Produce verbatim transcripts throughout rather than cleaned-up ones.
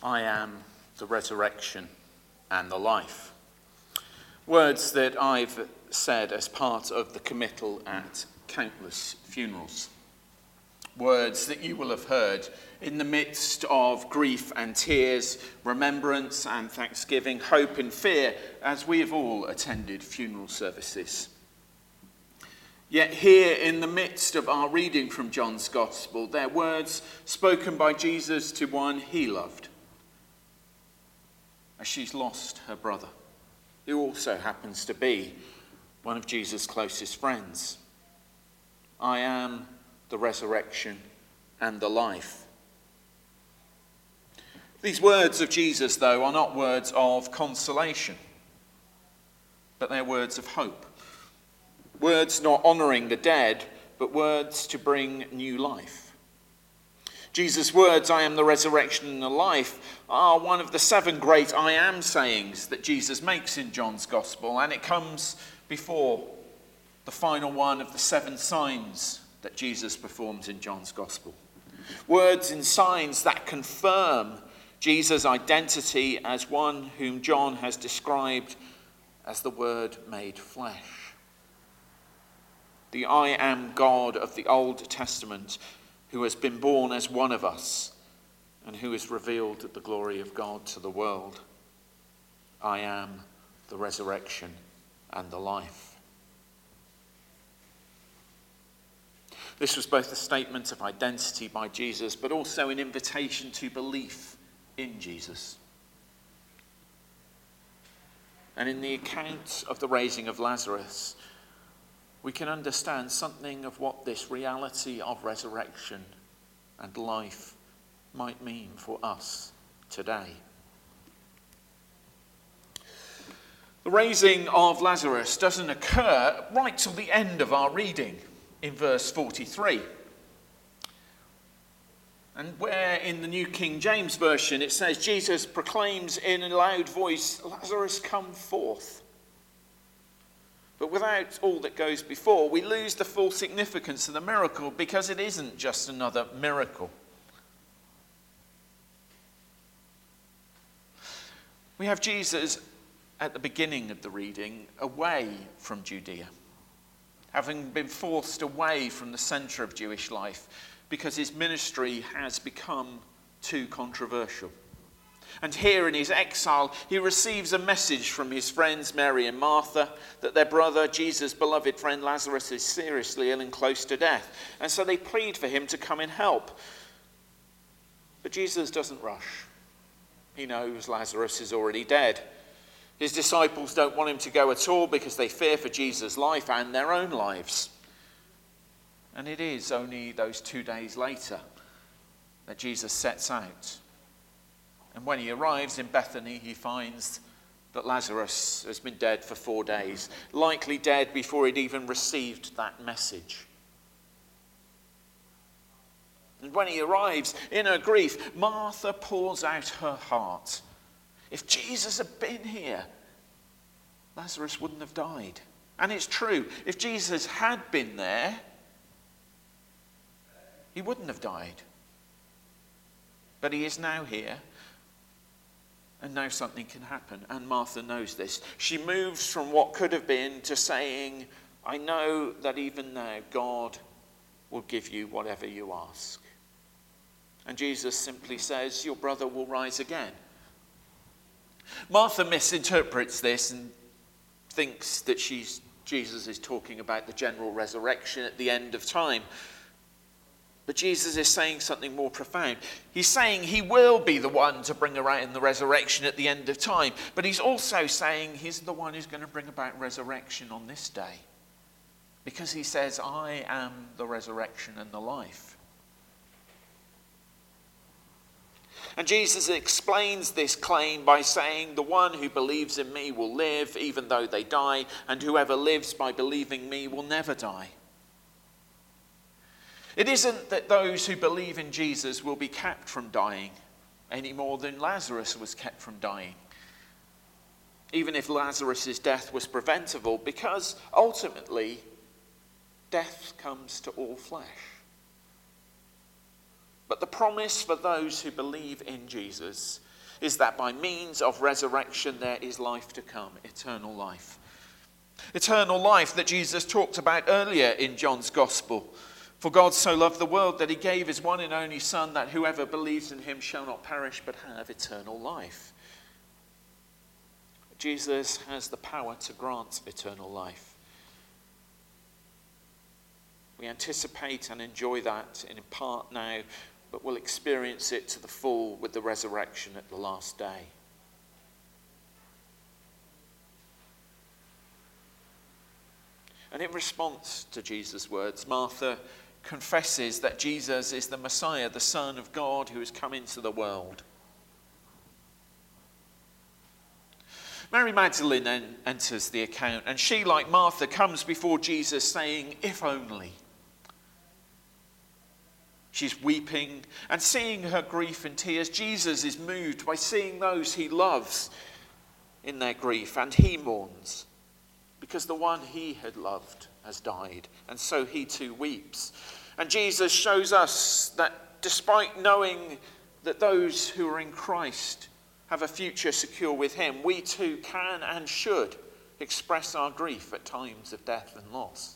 I am the resurrection and the life. Words that I've said as part of the committal at countless funerals. Words that you will have heard in the midst of grief and tears, remembrance and thanksgiving, hope and fear, as we have all attended funeral services. Yet here in the midst of our reading from John's Gospel, they're words spoken by Jesus to one he loved, as she's lost her brother, who also happens to be one of Jesus' closest friends. I am the resurrection and the life. These words of Jesus, though, are not words of consolation, but they're words of hope. Words not honouring the dead, but words to bring new life. Jesus' words, I am the resurrection and the life, are one of the seven great I am sayings that Jesus makes in John's Gospel, and it comes before the final one of the seven signs that Jesus performs in John's Gospel. Words and signs that confirm Jesus' identity as one whom John has described as the Word made flesh. The I am God of the Old Testament, who has been born as one of us and who has revealed the glory of God to the world. I am the resurrection and the life. This was both a statement of identity by Jesus, but also an invitation to belief in Jesus. And in the account of the raising of Lazarus, we can understand something of what this reality of resurrection and life might mean for us today. The raising of Lazarus doesn't occur right till the end of our reading in verse forty-three. And where in the New King James Version it says, Jesus proclaims in a loud voice, Lazarus, come forth. But without all that goes before, we lose the full significance of the miracle, because it isn't just another miracle. We have Jesus at the beginning of the reading away from Judea, having been forced away from the centre of Jewish life because his ministry has become too controversial. And here in his exile, he receives a message from his friends Mary and Martha that their brother, Jesus' beloved friend Lazarus, is seriously ill and close to death. And so they plead for him to come and help. But Jesus doesn't rush. He knows Lazarus is already dead. His disciples don't want him to go at all because they fear for Jesus' life and their own lives. And it is only those two days later that Jesus sets out. And when he arrives in Bethany, he finds that Lazarus has been dead for four days, likely dead before he'd even received that message. And when he arrives in her grief, Martha pours out her heart. If Jesus had been here, Lazarus wouldn't have died. And it's true, if Jesus had been there, he wouldn't have died. But he is now here. And now something can happen, and Martha knows this. She moves from what could have been to saying, I know that even now God will give you whatever you ask. And Jesus simply says, your brother will rise again. Martha misinterprets this and thinks that she's, Jesus is talking about the general resurrection at the end of time. But Jesus is saying something more profound. He's saying he will be the one to bring about in the resurrection at the end of time. But he's also saying he's the one who's going to bring about resurrection on this day. Because he says, I am the resurrection and the life. And Jesus explains this claim by saying, the one who believes in me will live even though they die, and whoever lives by believing me will never die. It isn't that those who believe in Jesus will be kept from dying any more than Lazarus was kept from dying. Even if Lazarus' death was preventable, because ultimately death comes to all flesh. But the promise for those who believe in Jesus is that by means of resurrection there is life to come, eternal life. Eternal life that Jesus talked about earlier in John's Gospel. For God so loved the world that he gave his one and only Son, that whoever believes in him shall not perish but have eternal life. Jesus has the power to grant eternal life. We anticipate and enjoy that in part now, but we'll experience it to the full with the resurrection at the last day. And in response to Jesus' words, Martha confesses that Jesus is the Messiah, the Son of God who has come into the world. Mary Magdalene then enters the account, and she, like Martha, comes before Jesus saying, "If only." She's weeping, and seeing her grief and tears, Jesus is moved by seeing those he loves in their grief, and he mourns, because the one he had loved has died, and so he too weeps. And Jesus shows us that despite knowing that those who are in Christ have a future secure with him, we too can and should express our grief at times of death and loss.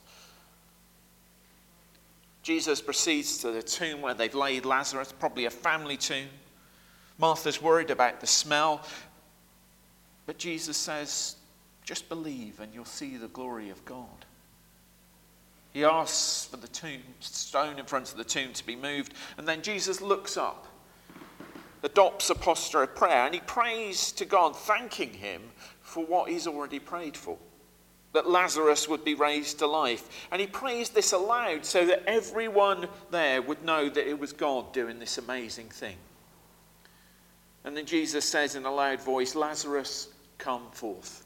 Jesus proceeds to the tomb where they've laid Lazarus, probably a family tomb. Martha's worried about the smell, but Jesus says, just believe and you'll see the glory of God. He asks for the tomb, stone in front of the tomb to be moved, and then Jesus looks up, adopts a posture of prayer, and he prays to God, thanking him for what he's already prayed for, that Lazarus would be raised to life. And he prays this aloud so that everyone there would know that it was God doing this amazing thing. And then Jesus says in a loud voice, "Lazarus, come forth."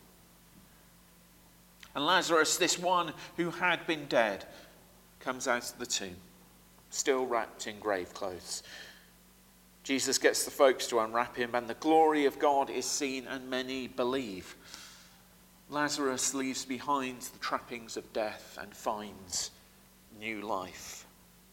And Lazarus, this one who had been dead, comes out of the tomb, still wrapped in grave clothes. Jesus gets the folks to unwrap him, and the glory of God is seen, and many believe. Lazarus leaves behind the trappings of death and finds new life.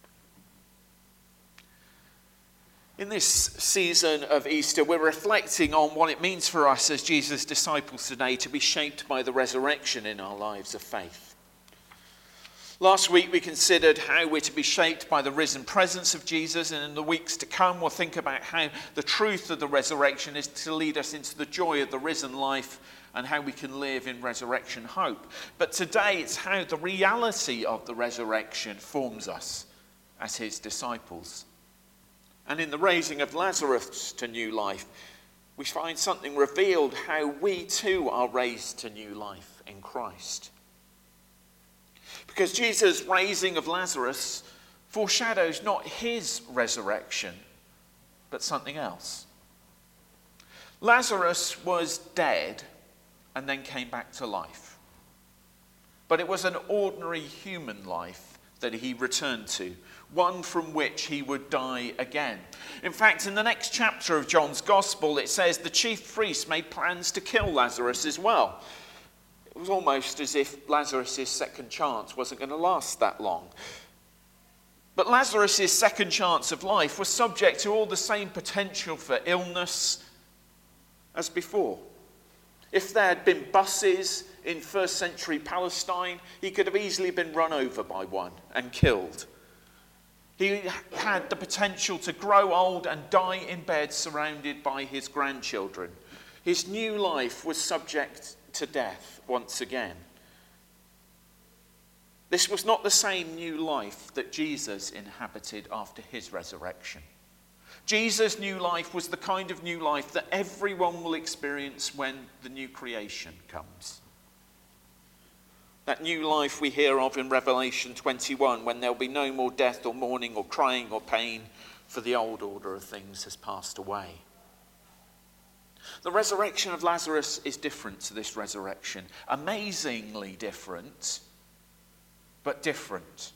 In this season of Easter, we're reflecting on what it means for us as Jesus' disciples today to be shaped by the resurrection in our lives of faith. Last week we considered how we're to be shaped by the risen presence of Jesus, and in the weeks to come we'll think about how the truth of the resurrection is to lead us into the joy of the risen life and how we can live in resurrection hope. But today it's how the reality of the resurrection forms us as his disciples. And in the raising of Lazarus to new life, we find something revealed how we too are raised to new life in Christ. Because Jesus' raising of Lazarus foreshadows not his resurrection, but something else. Lazarus was dead and then came back to life. But it was an ordinary human life that he returned to, one from which he would die again. In fact, in the next chapter of John's Gospel, it says the chief priests made plans to kill Lazarus as well. It was almost as if Lazarus' second chance wasn't going to last that long. But Lazarus' second chance of life was subject to all the same potential for illness as before. If there had been buses in first century Palestine, he could have easily been run over by one and killed. He had the potential to grow old and die in bed surrounded by his grandchildren. His new life was subject to death once again. This was not the same new life that Jesus inhabited after his resurrection. Jesus' new life was the kind of new life that everyone will experience when the new creation comes. That new life we hear of in Revelation twenty-one, when there'll be no more death or mourning or crying or pain, for the old order of things has passed away. The resurrection of Lazarus is different to this resurrection. Amazingly different, but different.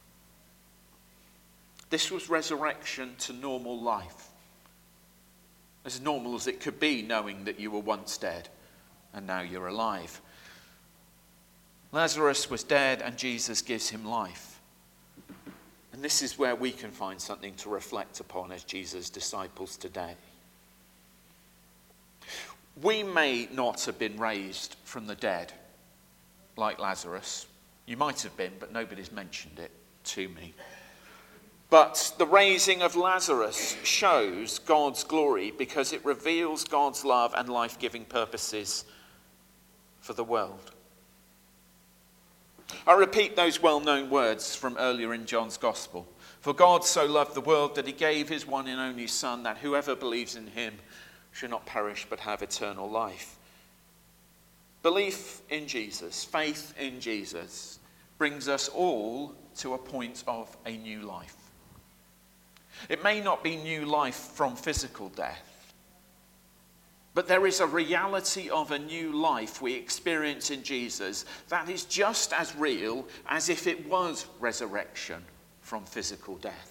This was resurrection to normal life. As normal as it could be, knowing that you were once dead and now you're alive. Lazarus was dead and Jesus gives him life. And this is where we can find something to reflect upon as Jesus' disciples today. We may not have been raised from the dead like Lazarus. You might have been, but nobody's mentioned it to me. But the raising of Lazarus shows God's glory because it reveals God's love and life-giving purposes for the world. I repeat those well-known words from earlier in John's Gospel. For God so loved the world that he gave his one and only Son, that whoever believes in him should not perish but have eternal life. Belief in Jesus, faith in Jesus, brings us all to a point of a new life. It may not be new life from physical death, but there is a reality of a new life we experience in Jesus that is just as real as if it was resurrection from physical death.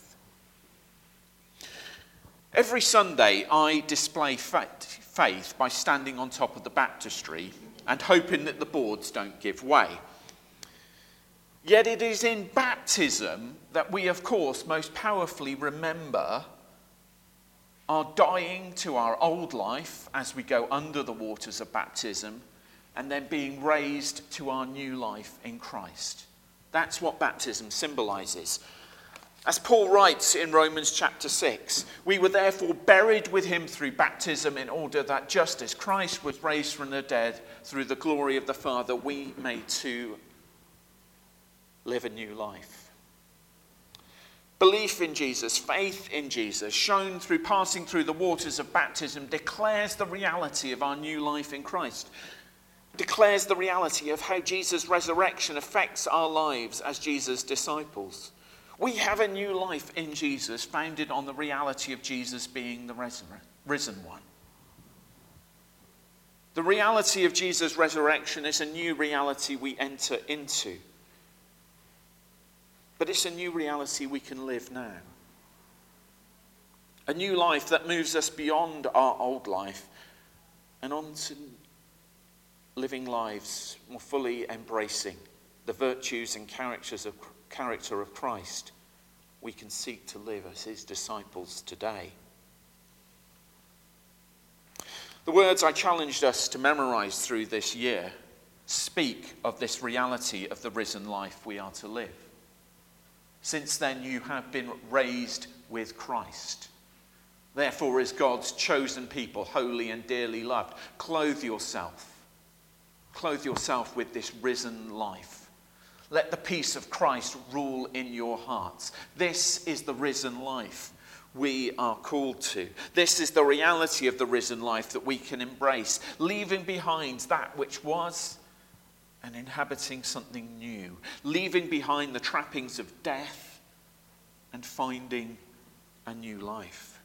Every Sunday I display faith by standing on top of the baptistry and hoping that the boards don't give way. Yet it is in baptism that we, of course, most powerfully remember our dying to our old life as we go under the waters of baptism and then being raised to our new life in Christ. That's what baptism symbolizes. As Paul writes in Romans chapter six, we were therefore buried with him through baptism in order that just as Christ was raised from the dead through the glory of the Father, we may too live a new life. Belief in Jesus, faith in Jesus, shown through passing through the waters of baptism, declares the reality of our new life in Christ. Declares the reality of how Jesus' resurrection affects our lives as Jesus' disciples. We have a new life in Jesus, founded on the reality of Jesus being the risen one. The reality of Jesus' resurrection is a new reality we enter into. But it's a new reality we can live now. A new life that moves us beyond our old life and onto living lives more fully embracing the virtues and characters of character of Christ we can seek to live as his disciples today. The words I challenged us to memorize through this year speak of this reality of the risen life we are to live. Since then you have been raised with Christ. Therefore, as God's chosen people, holy and dearly loved, clothe yourself. Clothe yourself with this risen life. Let the peace of Christ rule in your hearts. This is the risen life we are called to. This is the reality of the risen life that we can embrace, leaving behind that which was and inhabiting something new, leaving behind the trappings of death and finding a new life.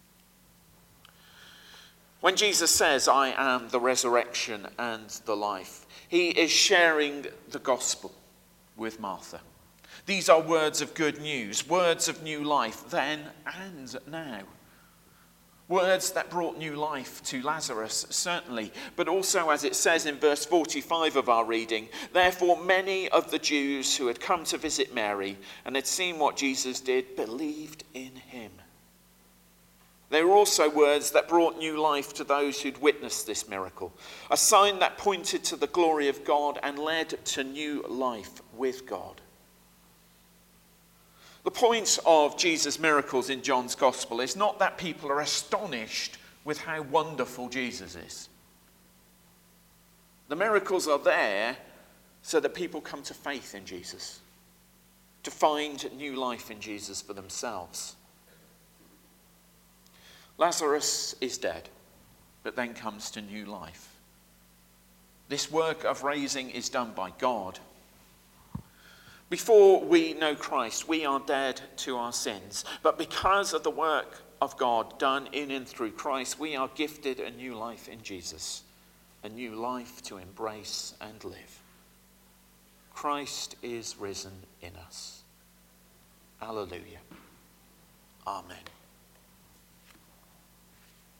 When Jesus says, I am the resurrection and the life, he is sharing the gospel with Martha. These are words of good news, words of new life then and now. Words that brought new life to Lazarus, certainly, but also, as it says in verse forty-five of our reading, therefore many of the Jews who had come to visit Mary and had seen what Jesus did believed in him. They were also words that brought new life to those who'd witnessed this miracle, a sign that pointed to the glory of God and led to new life with God. The point of Jesus' miracles in John's Gospel is not that people are astonished with how wonderful Jesus is. The miracles are there so that people come to faith in Jesus, to find new life in Jesus for themselves. Lazarus is dead, but then comes to new life. This work of raising is done by God. Before we know Christ, we are dead to our sins. But because of the work of God done in and through Christ, we are gifted a new life in Jesus, a new life to embrace and live. Christ is risen in us. Hallelujah. Amen.